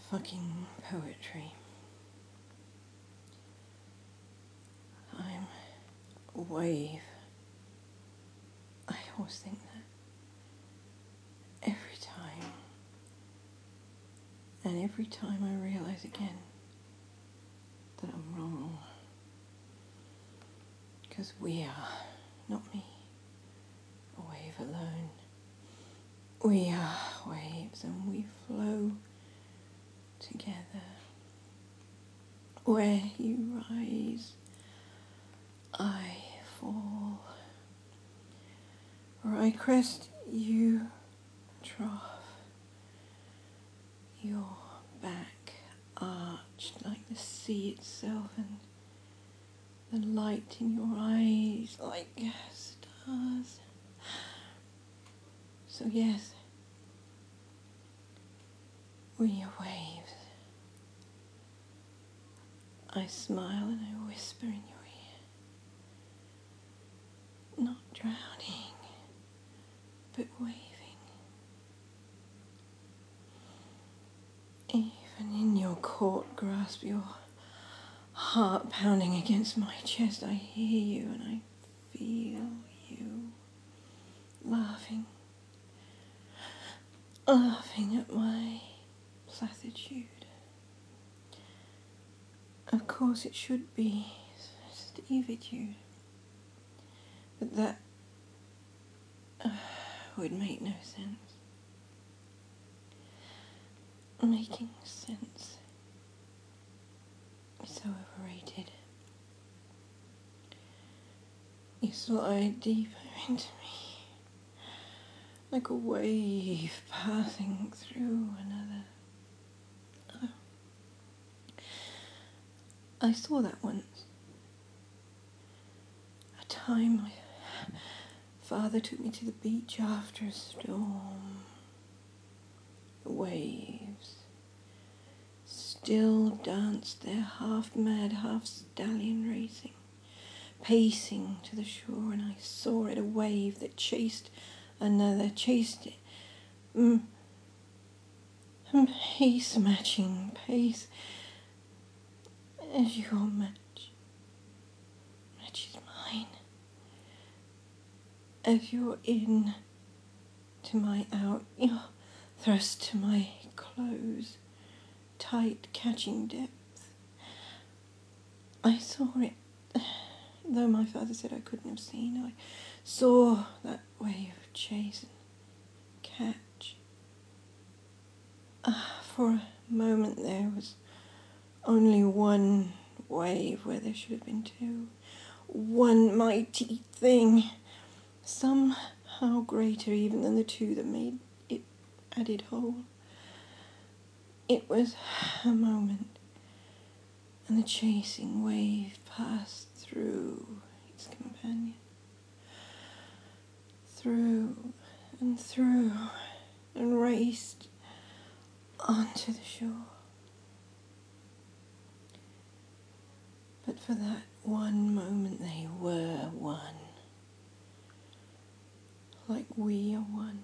fucking poetry. I'm a wave. I always think that every time. And every time I realise again that I'm wrong. Because we are, not me, a wave alone. We are waves and we flow together. Where you rise, I fall. Where I crest, you trough. Your back arched like the sea itself, and the light in your eyes like stars. So yes, we are waves. I smile and I whisper in your ear. Not drowning, but waving. Even in your caught grasp, your heart pounding against my chest, I hear you and I feel you laughing at my platitude. Of course it should be stevitude, but that would make no sense. Making sense is so overrated. You slide deeper into me, like a wave passing through another. I saw that once. A time my father took me to the beach after a storm. The waves still danced their half-mad, half-stallion racing, pacing to the shore, and I saw it, a wave that chased another, chased it. Pace matching, pace as your matches mine. As your in to my out, your thrust to my close, tight catching depth. I saw it, though my father said I couldn't have seen. I saw that wave chase and catch. For a moment there was only one wave where there should have been two. One mighty thing, somehow greater even than the two that made it added whole. It was a moment, and the chasing wave passed through its companion. Through, and raced onto the shore. But for that one moment they were one. Like we are one.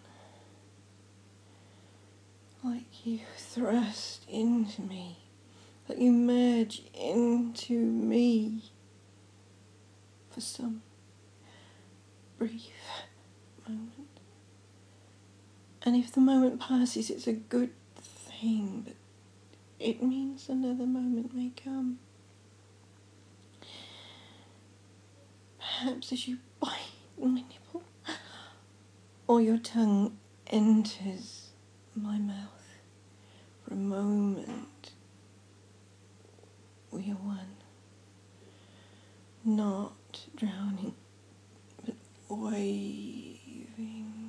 Like you thrust into me. Like you merge into me. For some brief moment. And if the moment passes, it's a good thing, but it means another moment may come. Perhaps as you bite my nipple, or your tongue enters my mouth. For a moment, we are one. Not drowning, but waving.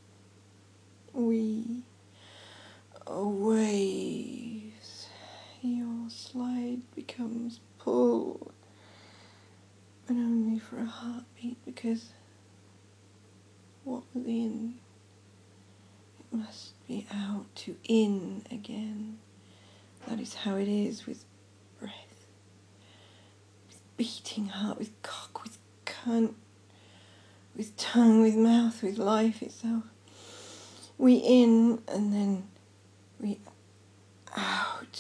We are waves. Your slide becomes pull, but only for a heartbeat, because what was in, it must be out to in again. That is how it is with breath, with beating heart, with cock, with cunt, with tongue, with mouth, with life itself. We in and then we out.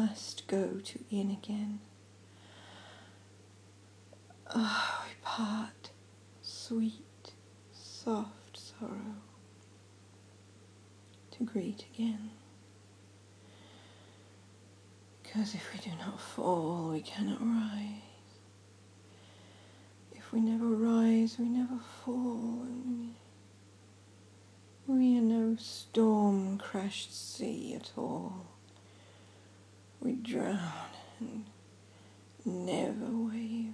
must go to in again. Ah, we part, sweet, soft sorrow, to greet again. 'Cause if we do not fall, we cannot rise. If we never rise, we never fall, and we are no storm-crashed sea at all. We drown and never wave,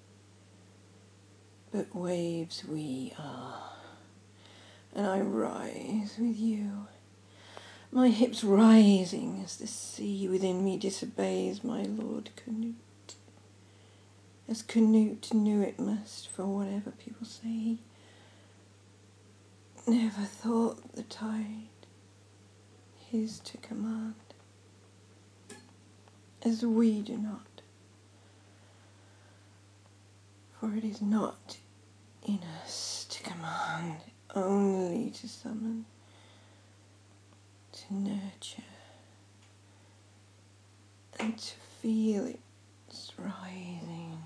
but waves we are, and I rise with you, my hips rising as the sea within me disobeys my Lord Canute, as Canute knew it must, for whatever people say, he never thought the tide his to command, as we do not, for it is not in us to command, only to summon, to nurture, and to feel its rising.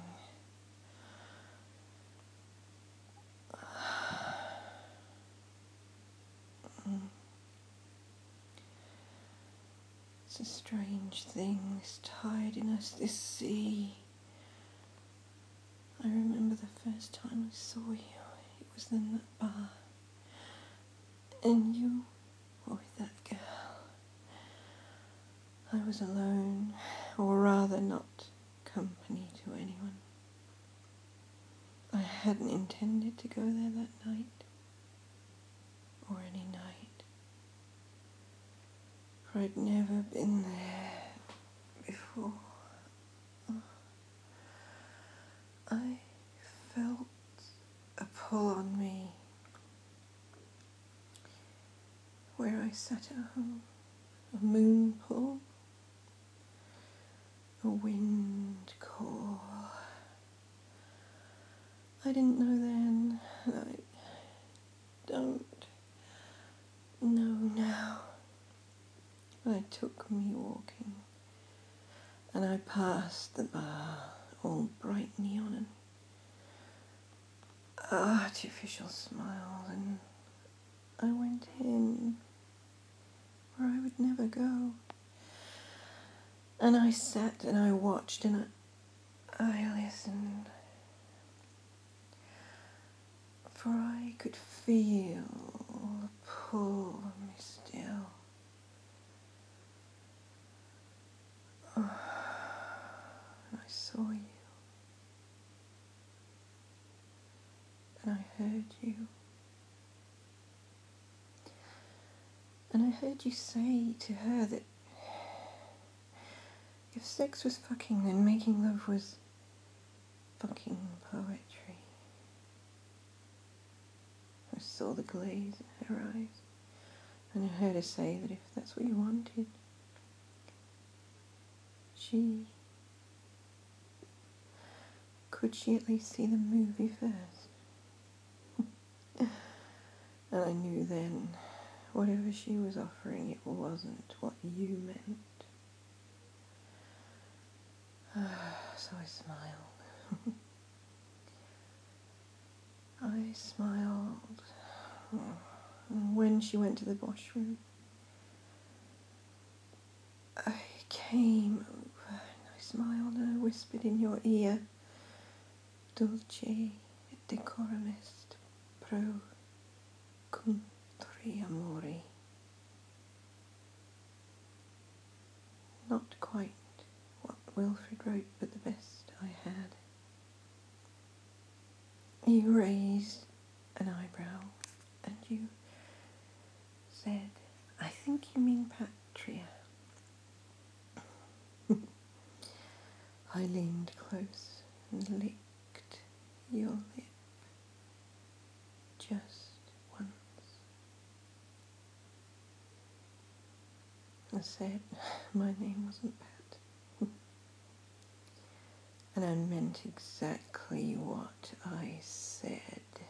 It's a strange thing, this tide in us, this sea. I remember the first time I saw you, it was in that bar, and you were with that girl. I was alone, or rather not company to anyone. I hadn't intended to go there that night, or any night, for I'd never been there before. I felt a pull on me where I sat at home, a moon pull, a wind call. I didn't know then, and I don't know now. But it took me walking, and I passed the bar, all bright neon and artificial smiles, and I went in where I would never go. And I sat and I watched and I listened, for I could feel the pull of me still. And I saw you, and I heard you, and I heard you say to her that if sex was fucking, then making love was fucking poetry. I saw the glaze in her eyes, and I heard her say that if that's what you wanted, could she at least see the movie first? And I knew then, whatever she was offering, it wasn't what you meant. So I smiled. I smiled. And when she went to the washroom, I came over and I smiled and I whispered in your ear, Dulce et decorum est pro contri amori. Not quite what Wilfred wrote, but the best I had. You raised an eyebrow and you said, I think you mean patria. I leaned close and licked your lip just once. I said my name wasn't Pat. And I meant exactly what I said.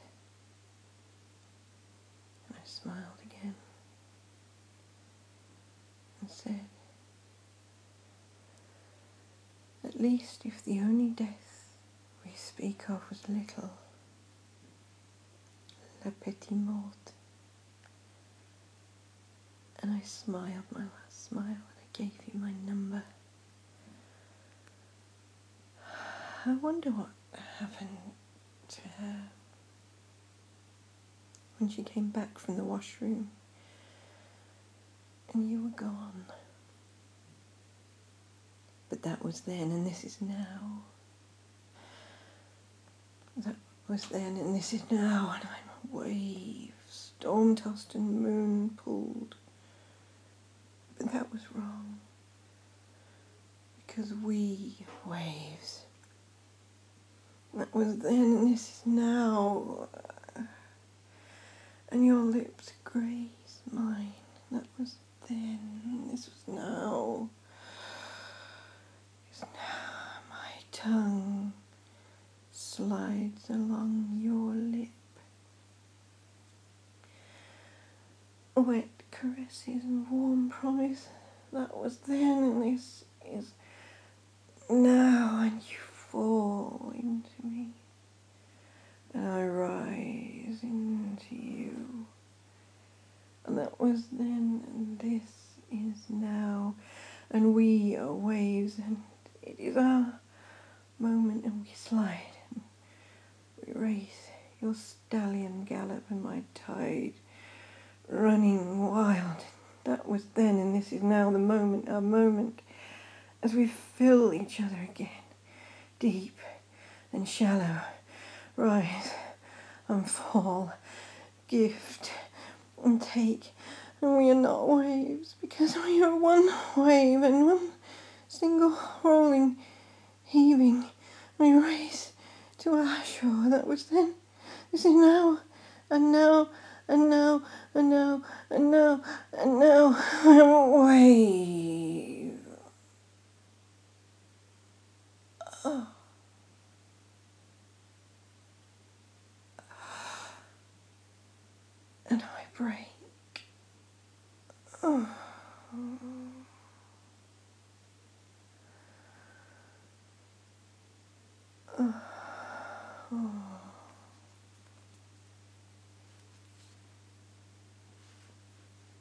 And I smiled again and said, At least if the only death we speak of was little, la petite mort. And I smiled my last smile and I gave you my number. I wonder what happened to her when she came back from the washroom and you were gone. But that was then and this is now. That was then and this is now, and I'm a wave, storm-tossed and moon-pulled. But that was wrong, because we waves. That was then and this is now, and your lips graze mine. That was then and this was now. It's now my tongue slides along your lip. Wet caresses and warm promise. That was then and this is now, and you fall into me and I rise into you. And that was then and this is now, and we are waves and it is our moment, and we slide and we race, your stallion gallop and my tide running wild. That was then and this is now, the moment, our moment, as we fill each other again, deep and shallow, rise and fall, gift and take, and we are not waves because we are one wave and one single rolling, heaving, we race to our shore. That was then, this is now, and now, and now, and now, and now, and now, I'm a wave. Oh. And I break. Oh. Oh.